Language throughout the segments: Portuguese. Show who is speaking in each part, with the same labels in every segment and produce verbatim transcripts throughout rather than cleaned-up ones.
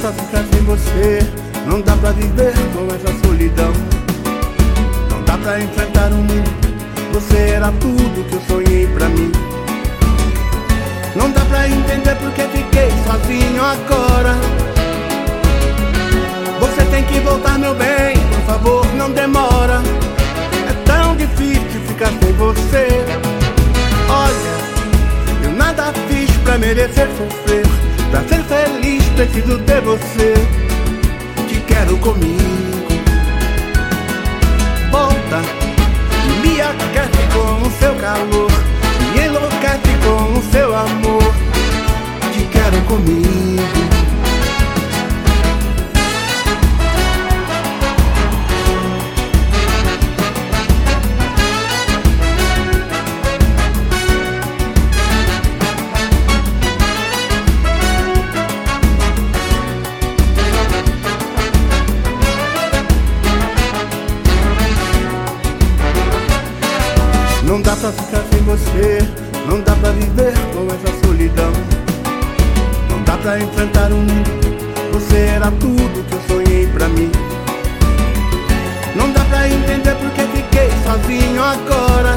Speaker 1: pra ficar sem você, não dá pra viver com essa solidão. Não dá pra enfrentar o mundo, você era tudo que eu sonhei pra mim. Não dá pra entender porque fiquei sozinho agora. Você tem que voltar, meu bem, por favor, não demora. É tão difícil ficar sem você. Olha, eu nada fiz pra merecer sofrer. Pra ser feliz preciso ter você. Te quero comigo. Volta, me aquece com o seu calor, me enlouquece com o seu amor. Te quero comigo. Não dá pra ficar sem você, não dá pra viver com essa solidão. Não dá pra enfrentar o mundo, você era tudo que eu sonhei pra mim. Não dá pra entender porque fiquei sozinho agora.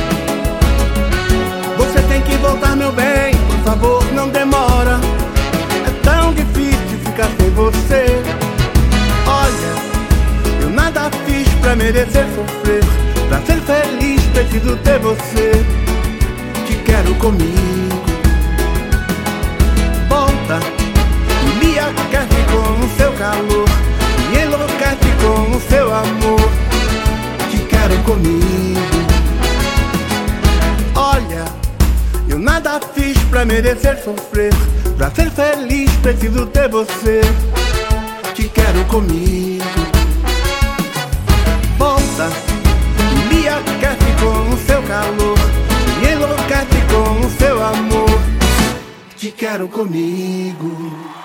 Speaker 1: Você tem que voltar, meu bem, por favor, não demora. É tão difícil ficar sem você. Olha, eu nada fiz pra merecer sofrer. Pra ser feliz preciso ter você. Te quero comigo. Volta, me aquece com o seu calor, me enlouquece com o seu amor. Te quero comigo. Olha, eu nada fiz pra merecer sofrer. Pra ser feliz preciso ter você. Te quero comigo. Volta, me aquece com o seu calor, me enlouquece com o seu amor. Te quero comigo.